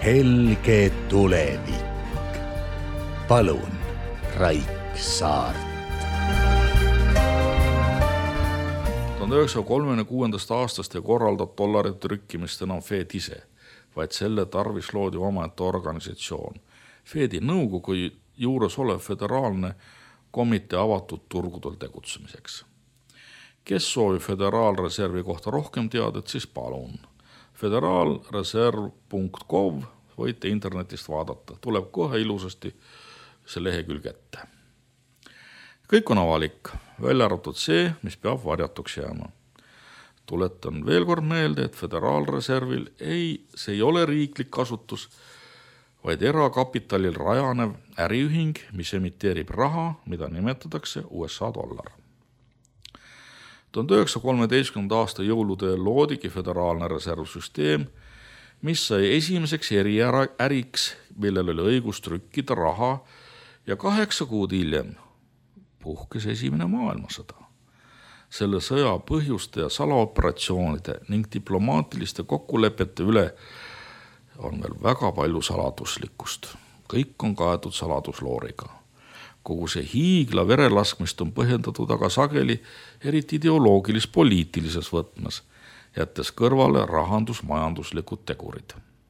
helge tulevik. Palun, Raik Saart. 1936. aastast ei korralda dollarite trükkimist enam Fed ise, vaid selle tarvis loodi omaette organisatsioon. Fedi nõukogu juures olev föderaalne komitee avatud turgudel tegutsemiseks. Kes soovib Föderaalreservi kohta rohkem teadet, siis palun. Federaalreserv.gov võite internetist vaadata. Tuleb kohe ilusasti see lehekülg ette. Kõik on avalik, välja arvatud see, mis peab varjatuks jääma. Tuletan veel kord meelde, et Föderaalreservil see ei ole riiklik asutus, vaid erakapitalil rajanev äriühing, mis emiteerib raha, mida nimetatakse USA dollar. 1913. aasta jõuludel loodigi Föderaalne reservsüsteem, mis sai esimeseks eriäriks, millel oli õigus trükkida raha ja 8 kuud hiljem puhkes Esimene maailmasõda. Selle sõja põhjuste ja salaoperatsioonide ning diplomaatiliste kokkulepete üle on veel väga palju saladuslikkust. Kõik on kaetud saladuslooriga. Kogu see hiigla verelaskmist on põhjendatud aga sageli eriti ideoloogilis-poliitilises võtmes, jättes kõrvale rahandus-majanduslikud tegurid.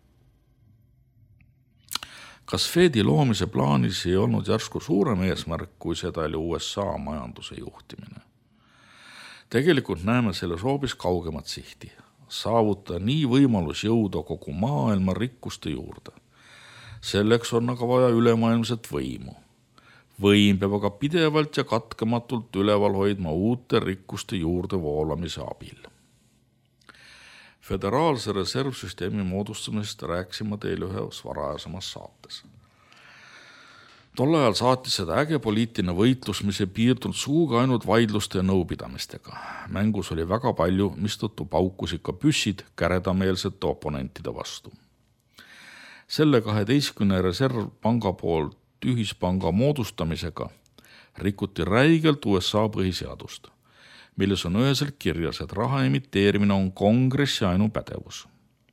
Kas Fedi loomise plaanis ei olnud järsku suurem eesmärk, kui seda oli USA majanduse juhtimine? Tegelikult näeme selles hoopis kaugemat sihti. Saavuta nii võimalus jõuda kogu maailma rikkuste juurde. Selleks on aga vaja ülemaailmset võimu. Võim peab aga pidevalt ja katkematult üleval hoidma uute rikkuste juurde voolamise abil. Föderaalse reservsüsteemi moodustamisest rääksime teile ühes varajasemas saates. Tol ajal saatis seda äge poliitiline võitlus, mis ei piirdunud suuga ainult vaidluste ja nõupidamistega. Mängus oli väga palju, mistõttu paukusid ka püssid käredameelsete oponentide vastu. Selle 12 reservpanga poolt ühispanga moodustamisega rikuti räigelt USA põhiseadust, milles on üheselt kirjas, et raha emiteerimine on kongressi ainupädevus.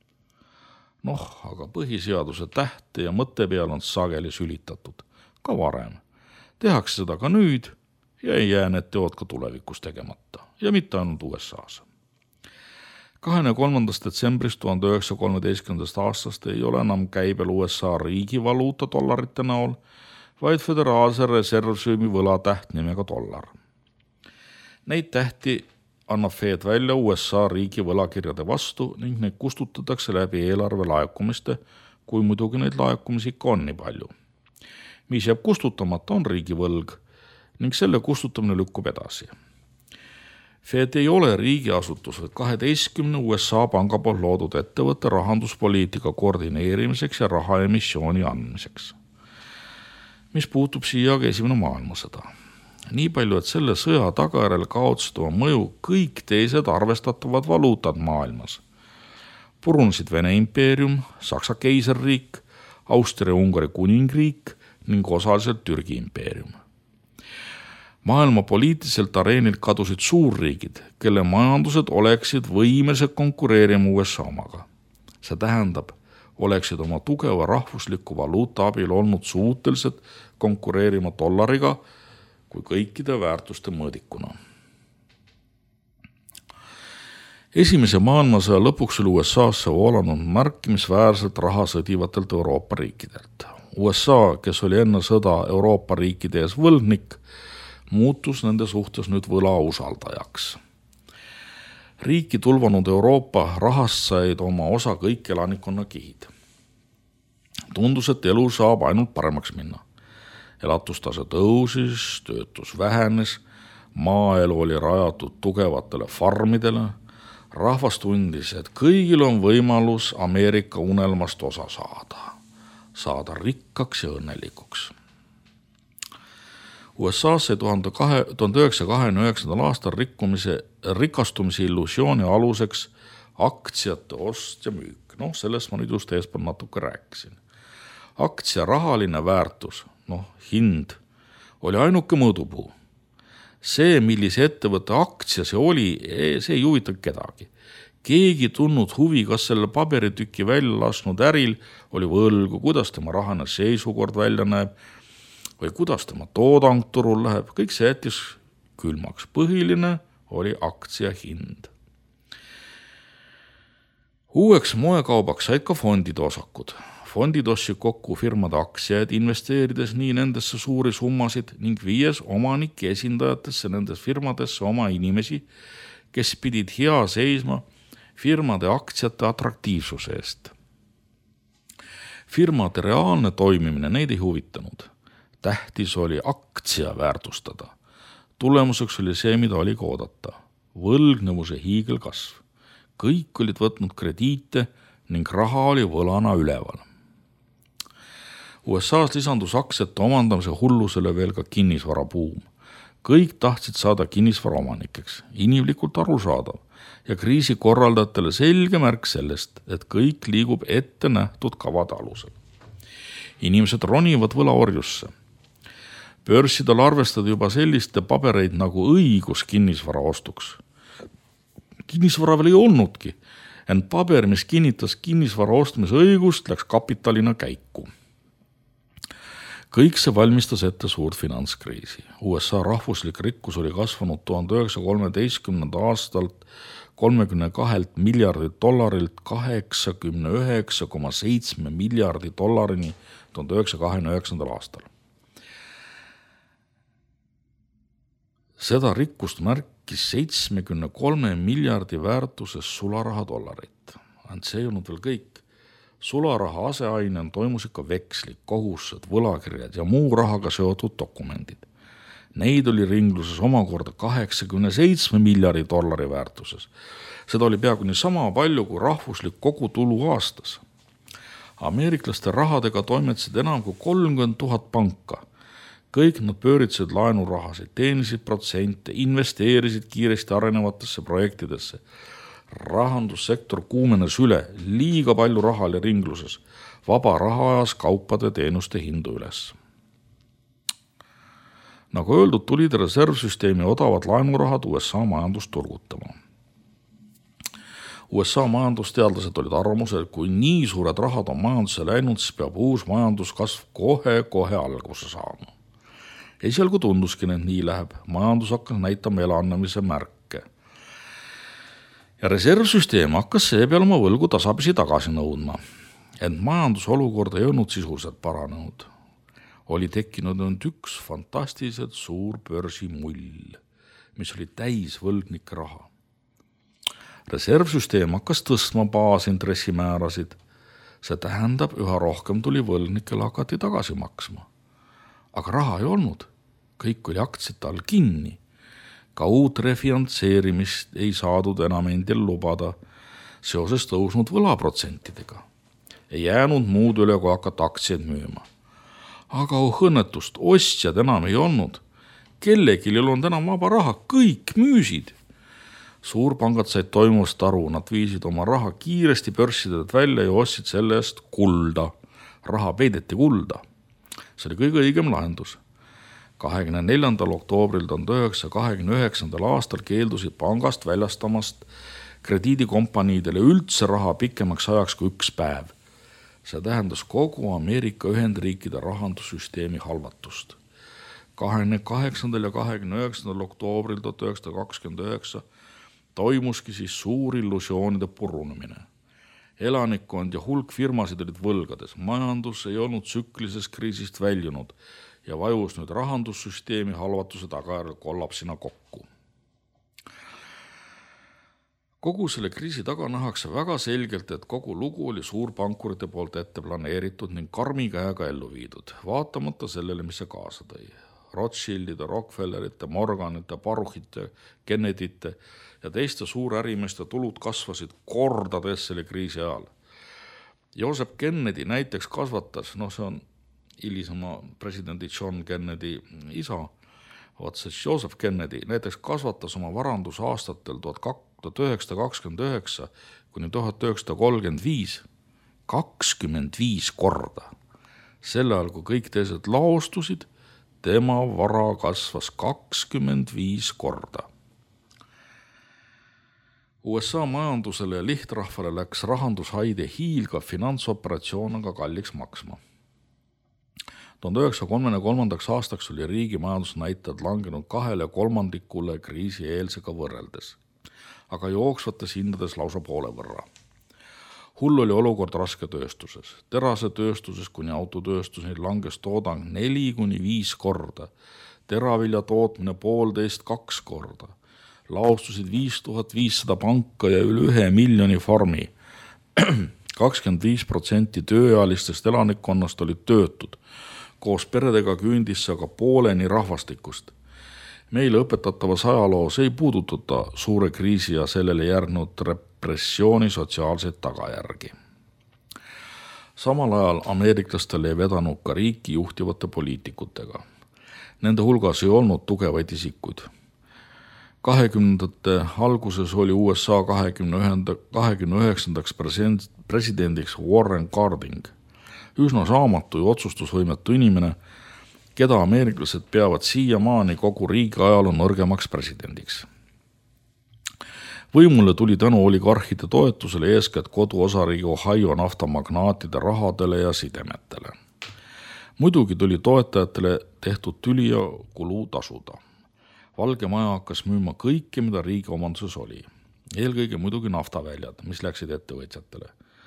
Aga põhiseaduse tähte ja mõtte peal on sageli sülitatud, ka varem. Tehakse seda ka nüüd ja ei jää need teod ka tulevikus tegemata ja mitte ainult USA's. 23. detsembrist 1913. aastast ei ole enam käibel USA riigivaluuta dollarite näol, vaid Föderaalse reservsüsteemi võlatäht nimega dollar. Neid tähti annab Fed välja USA riigi võlakirjade vastu ning neid kustutatakse läbi eelarve laekumiste, kui muidugi neid laekumisi ikka on nii palju. Mis jääb kustutamata on riigivõlg ning selle kustutamine lükkub edasi. Fed ei ole riigiasutus, vaid 12 USA panga poolt loodud ettevõtte rahanduspoliitika koordineerimiseks ja rahaemissiooni andmiseks. Mis puutub siia aga Esimene maailmasõda. Nii palju, et selle sõja tagajärjel kaotasid oma mõju kõik teised arvestatavad valuutad maailmas. Purunesid Vene impeerium, Saksa keisarriik, Austria-Ungari kuningriik ning osaliselt Türgi impeerium. Maailma poliitiliselt areenilt kadusid suurriigid, kelle majandused oleksid võimelised konkureerima USA omaga. See tähendab, oleksid oma tugeva rahvusliku valuuta abil olnud suutelised konkureerima dollariga kui kõikide väärtuste mõõdikuna. Esimese maailmasõja lõpuks oli USA-sse voolanud märkimisväärselt raha sõdivatelt Euroopa riikidelt. USA, kes oli enne sõda Euroopa riikide ees võlgnik, muutus nende suhtes nüüd võla usaldajaks. Riiki tulvanud Euroopa rahast said oma osa kõik elanikkonna kihid. Tundus, et elu saab ainult paremaks minna. Elatustase tõusis, töötus vähenes, maaelu oli rajatud tugevatele farmidele, rahvas tundis, et kõigil on võimalus Ameerika unelmast osa saada rikkaks ja õnnelikuks. USA-s sai 1929. aastal rikastumise illusiooni aluseks aktsiate ost ja müük. Sellest ma nüüd just eespool natuke rääkisin. Aktsia rahaline väärtus, hind, oli ainuke mõõdupuu. See, millise ettevõtte aktsia see oli, see ei huvita kedagi. Keegi tundnud huvi, kas selle paberitüki välja lasknud äril oli võlgu, kuidas tema rahane seisukord välja näeb või kuidas tema toodang turul läheb. Kõik see jättis külmaks. Põhiline oli aktsia hind. Uueks moekaubaks said ka fondide osakud. Fondid ostsid kokku firmade aktsiaid, investeerides nii nendesse suuri summasid ning viies omanike esindajatesse nendes firmadesse oma inimesi, kes pidid hea seisma firmade aktsiate atraktiivsuse eest. Firmade reaalne toimimine neid ei huvitanud. Tähtis oli aktsia väärtustada. Tulemuseks oli see, mida oli ka oodata. Võlgnevuse hiigelkasv. Kõik olid võtnud krediite ning raha oli võlana üleval. USA-s lisandus aktsiate omandamise hullusele veel ka kinnisvarabuum. Kõik tahtsid saada kinnisvara omanikeks, inimlikult arusaadav ja kriisi korraldajatele selge märk sellest, et kõik liigub ette nähtud kavade alusel. Inimesed ronivad võlaorjusse. Börsidel arvestada juba selliste pabereid nagu õigus kinnisvara ostuks. Kinnisvara veel ei olnudki, ent paber, mis kinnitas kinnisvara ostmise õigust, läks kapitalina käiku. Kõik see valmistas ette suurt finantskriisi. USA rahvuslik rikkus oli kasvanud 1913. aastalt $32 miljardit 89,7 miljardi dollarini 1929. aastal. Seda rikkust märkis 73 miljardi väärtuses sularaha dollarit. Ent see ei olnud veel kõik. Sularaha aseainena toimus ikka vekslid, kohustused, võlakirjad ja muu rahaga seotud dokumendid. Neid oli ringluses omakorda 87 miljardi dollari väärtuses. Seda oli peaaegu nii sama palju kui rahvuslik kogutulu aastas. Ameeriklaste rahadega toimetasid enam kui 30 000 panka. Kõik nad pööritsid laenurahasid, teenisid protsente, investeerisid kiiresti arenevatesse projektidesse. Rahandussektor kuumenes üle, liiga palju raha oli ringluses, vaba raha ajas kaupade teenuste hindu üles. Nagu öeldud, tulid reservsüsteemi odavad laenurahad USA majandust turgutama. USA majandusteadlased olid arvamusel, et kui nii suured rahad on majandusse läinud, siis peab uus majanduskasv kohe alguse saama. Esialgu tunduski, et nii läheb, majandus hakkas näitama elannemise märke. Ja reservsüsteem hakkas seepeal oma võlgu tasapisi tagasi nõudma, ent majandusolukord ei olnud sisuliselt paranenud. Oli tekkinud üks fantastiliselt suur börsimull, mis oli täis võlgnike raha. Reservsüsteem hakkas tõstma baasintressimäärasid. See tähendab, üha rohkem tuli võlgnikele hakati tagasi maksma. Aga raha ei olnud, kõik oli aktsiate all kinni. Ka uut refinantseerimist ei saadud enam endil lubada seoses tõusnud võlaprotsentidega. Ei jäänud muud üle, kui hakata aktsiaid müüma. Aga õnnetust, ostjad enam ei olnud. Kellelgi ei olnud enam vaba raha, kõik müüsid. Suurpangad said toimuvast aru, nad viisid oma raha kiiresti börsidelt välja ja ostsid selle eest kulda. Raha peideti kulda. See oli kõige õigem lahendus. 24. oktoobril 1929. aastal keeldusid pangast väljastamast krediidikompaniidele üldse raha pikemaks ajaks kui üks päev. See tähendas kogu Ameerika Ühendriikide rahandussüsteemi halvatust. 28. ja 29. oktoobril 1929 toimuski siis suur illusioonide purunemine. Elanikkond ja hulk firmasid olid võlgades, majandus ei olnud tsüklises kriisist väljunud ja vajus nüüd rahandussüsteemi halvatuse tagajärjel kollapsina kokku. Kogu selle kriisi taga nähakse väga selgelt, et kogu lugu oli suurpankurite poolt ette planeeritud ning karmi käega ellu viidud, vaatamata sellele, mis see kaasa tõi. Rothschildide, Rockefellerite, Morganite, Baruchite, Kennedyte ja teiste suurärimeeste tulud kasvasid kordades selle kriisi ajal. Joseph Kennedy näiteks kasvatas, see on hilisema presidendi John Kennedy isa, Joseph Kennedy näiteks kasvatas oma varandus aastatel 1929 kuni 1935 25 korda. Selle ajal, kui kõik teised laostusid, tema vara kasvas 25 korda. USA majandusele ja lihtrahvale läks rahandushaide hiilga finantsoperatsioon aga kalliks maksma. 1933. aastaks oli riigi majandusnäitajad langenud 2/3 kriisieelsega võrreldes, aga jooksvates hindades lausa poole võrra. Hull oli olukord rasketööstuses. Terasetööstuses kuni autotööstuseni langes toodang 4-5 korda, teravilja tootmine 1,5-2 korda. Laustusid 5500 panka ja üle 1 miljoni farmi. 25% tööealistest elanikkonnast olid töötud. Koos peredega küündis aga pooleni rahvastikust. Meile õpetatavas ajaloos ei puudutata suure kriisi ja sellele järgnud repressiooni sotsiaalseid tagajärgi. Samal ajal ameeriklastel ei vedanud ka riiki juhtivate poliitikutega. Nende hulgas ei olnud tugevaid isikuid. 20. alguses oli USA 29. presidendiks Warren Harding, üsna saamatu ja otsustusvõimetu inimene, keda ameeriklased peavad siiamaani kogu riigi ajaloo nõrgemaks presidendiks. Võimule tuli tänu oligarhide toetusele eeskätt koduosariigi Ohio naftamagnaatide rahadele ja sidemetele. Muidugi tuli toetajatele tehtud tüli ja kulu tasuda. Valge Maja hakkas müüma kõike, mida riigi omanduses oli. Eelkõige muidugi naftaväljad, mis läksid ettevõtjatele.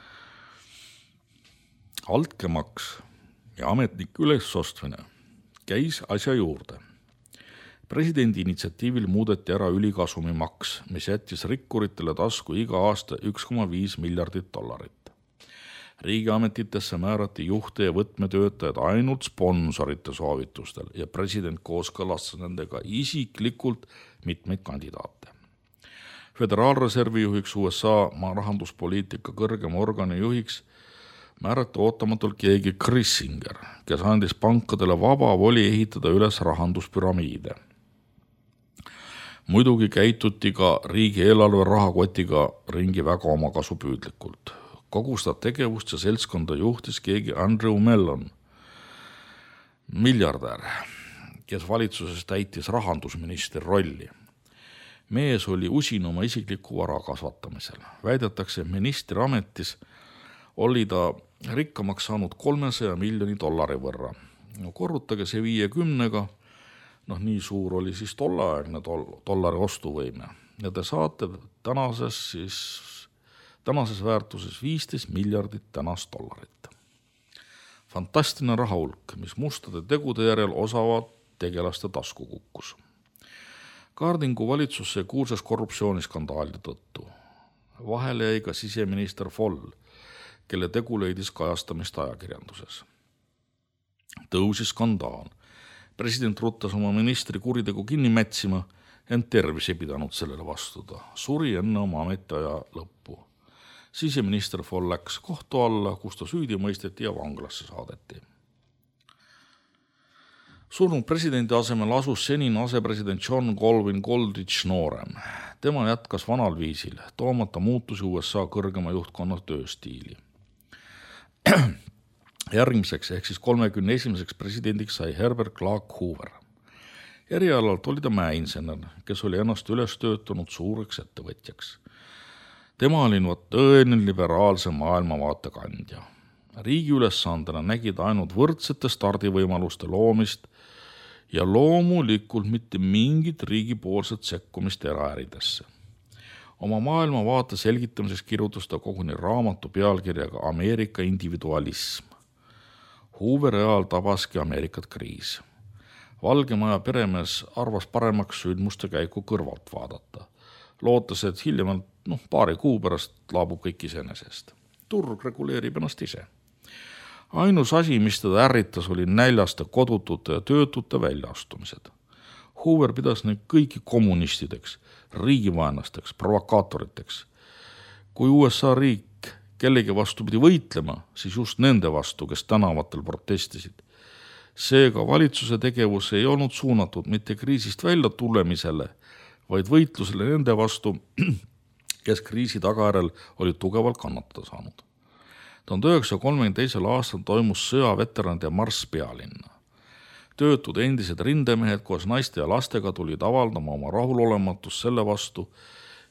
Altkäemaks ja ametnike ülesostmine käis asja juurde. Presidendi initsiatiivil muudeti ära ülikasumimaks, mis jättis rikkuritele tasku iga aasta 1,5 miljardit dollarit. Riigiametitesse määrati juhte ja võtmetöötajad ainult sponsorite soovitustel ja president kooskõlastas nendega isiklikult mitmeid kandidaate. Föderaalreservi juhiks USA rahanduspoliitika kõrgema organi juhiks määrati ootamatult keegi Kissinger, kes andis pankadele vaba voli ehitada üles rahanduspüramiide. Muidugi käituti ka riigieelarve rahakotiga ringi väga omakasupüüdlikult. Kogu seda tegevust ja seltskonda juhtis keegi Andrew Mellon, miljardär, kes valitsuses täitis rahandusministri rolli. Mees oli usin oma isikliku vara kasvatamisel. Väidetakse, ministri ametis oli ta rikkamaks saanud 300 miljoni dollari võrra. Korrutage see 50-ga, nii suur oli siis tollaegne dollari ostuvõime. Ja te saate tänases väärtuses 15 miljardit tänast dollarit. Fantastiline rahahulk, mis mustade tegude järel osavad tegelaste tasku kukkus. Hardingu valitsusse kuulsas korruptsiooniskandaalide tõttu. Vahele jäi ka siseminister Foll, kelle tegu leidis kajastamist ajakirjanduses. Tõusis skandaal. President ruttas oma ministri kuritegu kinni mätsima, ent tervis ei pidanud sellele vastuda. Suri enne oma ametiaja lõppu. Siseminister Foll läks kohtu alla, kus ta süüdi mõisteti ja vanglasse saadeti. Surnud presidendi asemel asus senine asepresident John Colvin Goldrich noorem. Tema jätkas vanal viisil, toomata muutusi USA kõrgema juhtkonna tööstiili. Järgmiseks ehk siis 31. presidendiks sai Herbert Clark Hoover. Erialalt oli ta mäeinsener, kes oli ennast üles töötanud suureks ettevõtjaks. Tema oli tõeline liberaalse maailmavaate kandja. Riigi ülesandena nägid ainult võrdsete stardivõimaluste loomist ja loomulikult mitte mingit riigipoolset sekkumist eraäridesse. Oma maailmavaate selgitamiseks kirjutas ta koguni raamatu pealkirjaga Ameerika individualism. Hooveri ajal tabaski Ameerikat kriis. Valge Maja peremees arvas paremaks sündmuste käiku kõrvalt vaadata. Lootes, et hiljemalt paari kuu pärast laabub kõik iseenesest. Turg reguleerib ennast ise. Ainus asi, mis teda ärritas, oli näljaste, kodutute ja töötute väljaastumised. Hoover pidas neid kõiki kommunistideks, riigivaenlasteks, provokaatoriteks. Kui USA riik kellegi vastu pidi võitlema, siis just nende vastu, kes tänavatel protestisid. Seega valitsuse tegevus ei olnud suunatud mitte kriisist välja tulemisele, vaid võitlusele nende vastu, kes kriisi tagajärjel olid tugevalt kannatada saanud. 1932. aastal toimus sõjaveteranide marss pealinna. Töötud endised rindemehed koos naiste ja lastega tulid avaldama oma rahulolematust selle vastu,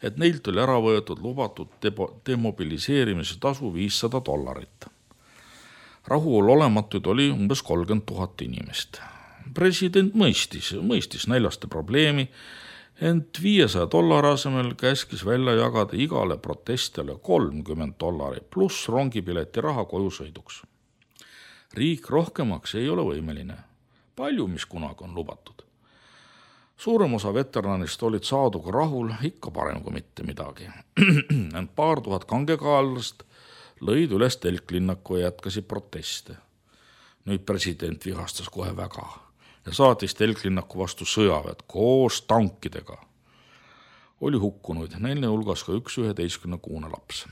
et neilt oli ära võetud lubatud demobiliseerimise tasu $500. Rahulolematuid oli umbes 30 000 inimest. President mõistis näljaste probleemi, ent $500 asemel käskis välja jagada igale protestijale $30 pluss rongipileti raha kojusõiduks. Riik rohkemaks ei ole võimeline. Palju, mis kunagi on lubatud. Suurem osa veteranist olid saaduga rahul, ikka parem kui mitte midagi. Ent paar tuhat kangekaallast lõid üles telklinnaku ja jätkasid proteste. Nüüd president vihastas kohe väga ja saatis telklinnaku vastu sõjaväed koos tankidega. Oli hukkunud, neile hulgas ka üks 11-kuune laps.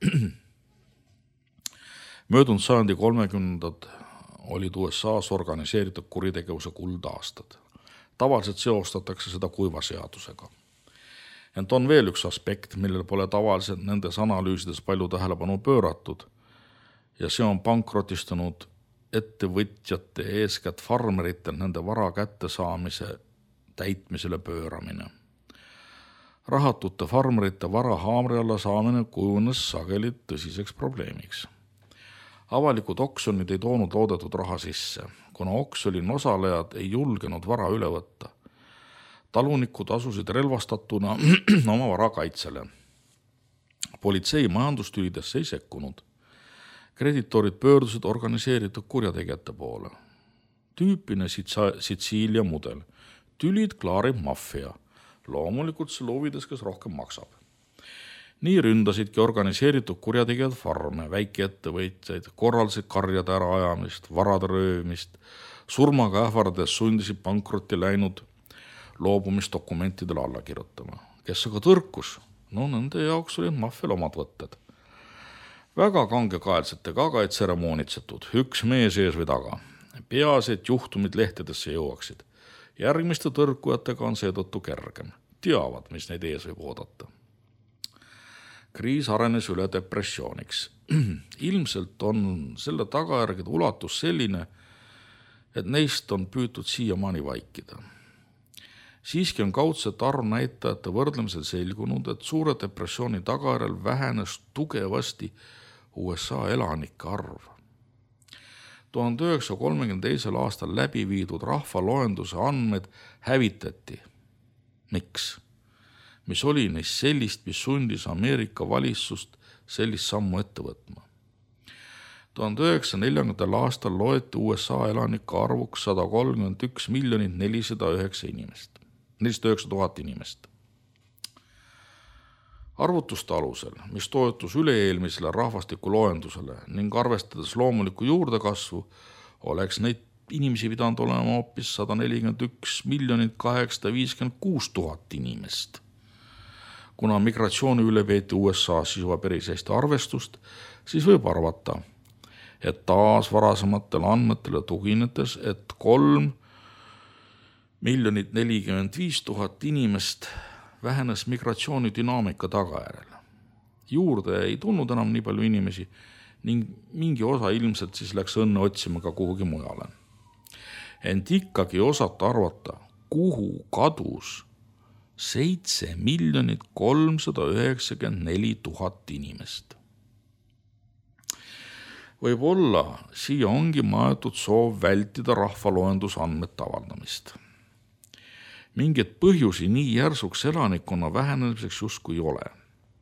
Möödunud sajandi 30. olid USA's organiseeritud kuritegevuse kuldaastad. Tavaliselt seostatakse seda kuivaseadusega. Ent on veel üks aspekt, millel pole tavaliselt nendes analüüsides palju tähelepanu pööratud ja see on pankrotistunud ettevõtjate eeskätt farmeritel nende vara kättesaamise täitmisele pööramine. Rahatute farmerite vara haamri alla saamine kujunes sageli tõsiseks probleemiks. Avalikud oksjonid ei toonud loodetud raha sisse, kuna oksjonil osalejad ei julgenud vara üle võtta. Talunikud asusid relvastatuna oma vara kaitsele. Politsei majandustülidesse ei sekkunud. Kreditorid pöördusid organiseeritud kurjategijate poole. Tüüpine Sitsiilia mudel. Tülid klaarib maffia. Loomulikult selle huvides, kes rohkem maksab. Nii ründasidki organiseeritud kurjategijad farme, väikeettevõtjaid, korraldasid karjade äraajamist, varade röövimist, surmaga ähvardades sundisid pankrotti läinud loobumisdokumentidele alla kirjutama. Kes aga tõrkus? No nende jaoks olid maffial omad võtted. Väga kangekaelsetega aga ei tseremoonitsetud, üks mees ees või taga. Peaasi, et juhtumid lehtedesse jõuaksid. Järgmiste tõrkujatega on seetõttu kergem. Teavad, mis neid ees võib oodata. Kriis arenes üle depressiooniks. Ilmselt on selle tagajärgede ulatus selline, et neist on püütud siiamaani vaikida. Siiski on kaudselt arvnäitajate võrdlemisel selgunud, et suure depressiooni tagajärjel vähenes tugevasti USA elanike arv. 1932. aastal läbi viidud rahvaloenduse andmed hävitati. Miks? Mis oli neist sellist, mis sundis Ameerika valitsust sellist sammu ette võtma. 1940. aastal loeti USA elanike arvuks 131 409 000 inimest. Arvutuste alusel, mis toetus üle-eelmisele rahvastikuloendusele ning arvestades loomulikku juurdekasvu, oleks neid inimesi pidanud olema hoopis 141 856 000 inimest. Kuna migratsiooni üle peeti USA's juba päris hästi arvestust, siis võib arvata, et taas varasematele andmetele tuginetes, et 3 045 000 inimest vähenes migratsiooni dünaamika tagajärjel. Juurde ei tulnud enam nii palju inimesi ning mingi osa ilmselt siis läks õnne otsima ka kuhugi mujale. Ent ikkagi osata arvata, kuhu kadus 7 394 000 inimest. Võib-olla siia ongi maetud soov vältida rahvaloendusandmete avaldamist. Mingeid põhjusi nii järsuks elanikkonna vähenemiseks justkui ei ole.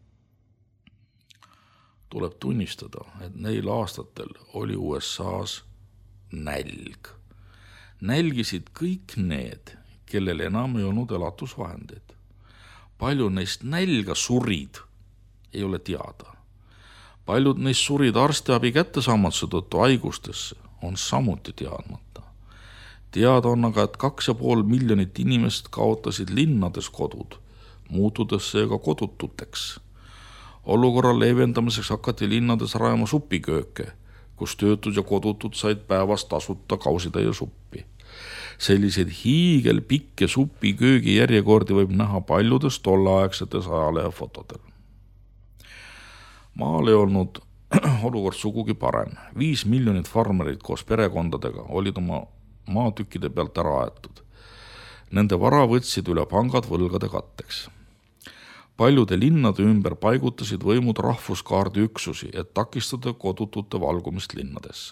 Tuleb tunnistada, et neil aastatel oli USA's nälg. Nälgisid kõik need, kellel enam ei olnud elatusvahendeid. Palju neist nälga surid, ei ole teada. Paljud neist surid arstiabi kättesaamatuse tõttu haigustesse on samuti teadmata. Teada on aga, et 2,5 miljonit inimest kaotasid linnades kodud, muutudes seega kodututeks. Olukorra leevendamiseks hakati linnades rajama supikööke, kus töötud ja kodutud said päevas tasuta kausitäie suppi. Selliseid hiigelpikke supiköögi järjekordi võib näha paljudes tolleaegsetes ajalehefotodel. Maal ei olnud olukord sugugi parem. 5 miljonit farmerid koos perekondadega olid oma maatükkide pealt ära aetud. Nende vara võtsid üle pangad võlgade katteks. Paljude linnade ümber paigutasid võimud rahvuskaardi üksusi, et takistada kodutute valgumist linnadesse.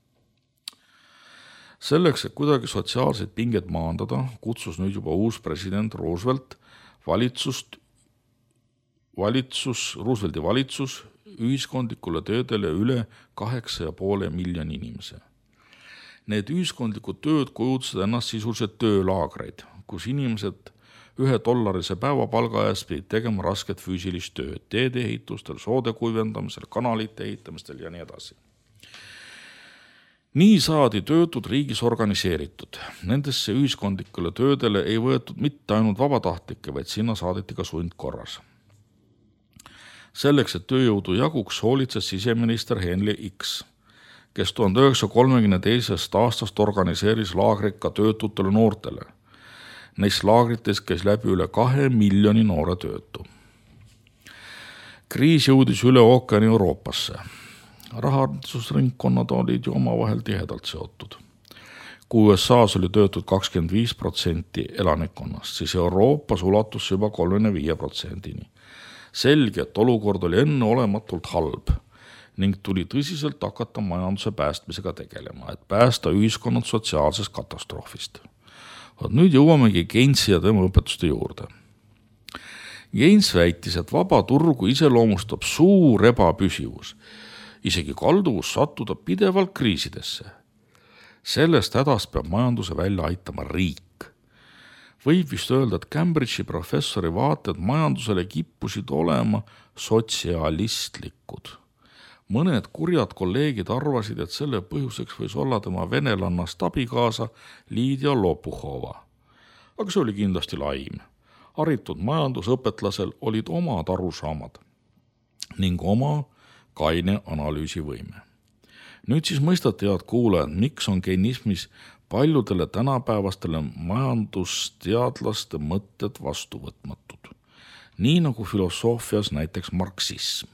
Selleks, et kuidagi sotsiaalseid pingeid maandada, kutsus nüüd juba uus president Roosevelt Roosevelti valitsus ühiskondlikule töödele üle 8,5 miljoni inimese. Need ühiskondlikud tööd kujutasid ennast sisuliselt töölaagreid, kus inimesed $1 päevapalga eest pidid tegema rasket füüsilist tööd, teedeehitustel, soode kuivendamisel, kanalite ehitamistel ja nii edasi. Nii saadi töötud riigis organiseeritud. Nendesse ühiskondlikule töödele ei võetud mitte ainult vabatahtlikke, vaid sinna saadeti ka sundkorras. Selleks, et tööjõudu jaguks, hoolitses siseminister Henry X, kes 1932. aastast organiseeris laagrid ka töötutele noortele. Neis laagrites käis läbi üle 2 miljoni noore töötu. Kriis jõudis üle ookeani Euroopasse. Rahandusringkonnad olid ju omavahel tihedalt seotud. Kui USA-s oli töötud 25% elanikkonnast, siis Euroopas ulatus juba 35%. Selge, et olukord oli enneolematult halb ning tuli tõsiselt hakata majanduse päästmisega tegelema, et päästa ühiskonnad sotsiaalsest katastroofist. Nüüd jõuamegi Keynesi ja tema õpetuste juurde. Keynes väitis, et vaba turgu iseloomustab suur ebapüsivus, isegi kalduvus sattuda pidevalt kriisidesse. Sellest hädast peab majanduse välja aitama riik. Võib vist öelda, et Cambridge'i professori vaated majandusele kippusid olema sotsialistlikud. Mõned kurjad kolleegid arvasid, et selle põhjuseks võis olla tema venelannast abikaasa Liidia Lopuhova. Aga see oli kindlasti laim. Haritud majandusõpetlasel olid omad arusaamad ning oma kaine analüüsivõime. Nüüd siis mõistate, head kuulajad, miks on keynismis paljudele tänapäevastele majandusteadlaste mõtted vastuvõtmatud. Nii nagu filosoofias näiteks marksism.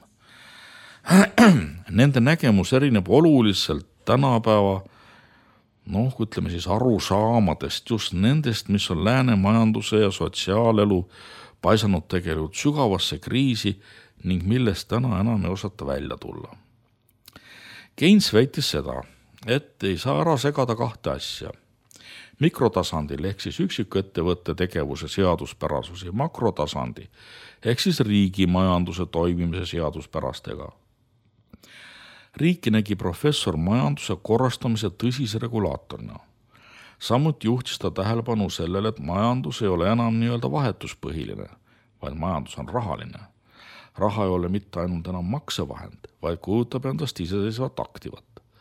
Nende nägemus erineb oluliselt tänapäeva, ütleme siis arusaamadest, just nendest, mis on lääne majanduse ja sotsiaalelu paisanud tegelikult sügavasse kriisi ning millest täna enam ei osata välja tulla. Keynes väitis seda, et ei saa ära segada 2 asja. Mikrotasandil ehk siis üksikettevõtte tegevuse seaduspärasus ja makrotasandi ehk siis riigi majanduse toimimise seaduspärastega. Riiki nägi professor majanduse korrastamise tõsise regulaatorina. Samuti juhtis ta tähelepanu sellele, et majandus ei ole enam nii-öelda vahetuspõhiline, vaid majandus on rahaline. Raha ei ole mitte ainult enam maksevahend, vaid kujutab endast iseseisvat aktivat.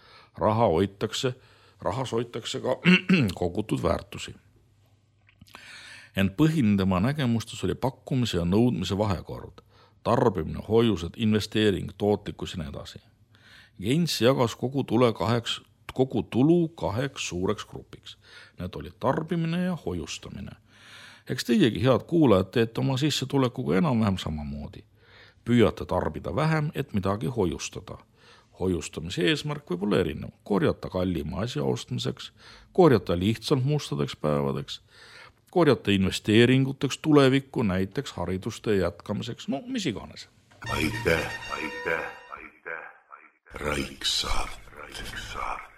Rahas hoitakse ka kogutud väärtusi. Ent põhiline tema nägemustes oli pakkumise ja nõudmise vahekord, tarbimine, hoiused, investeering, tootlikkus ja nii edasi. Keynes jagas kogu tulu 2 suureks grupiks. Need olid tarbimine ja hoiustamine. Eks teiegi, head kuulajad, teete oma sissetulekuga enam-vähem samamoodi. Püüate tarbida vähem, et midagi hoiustada. Hoiustamise eesmärk võib olla erinev. Korjata kallima asja ostmiseks, korjata lihtsalt mustadeks päevadeks, korjata investeeringuteks tulevikku, näiteks hariduste jätkamiseks, mis iganes. Aitäh. Raiksaart.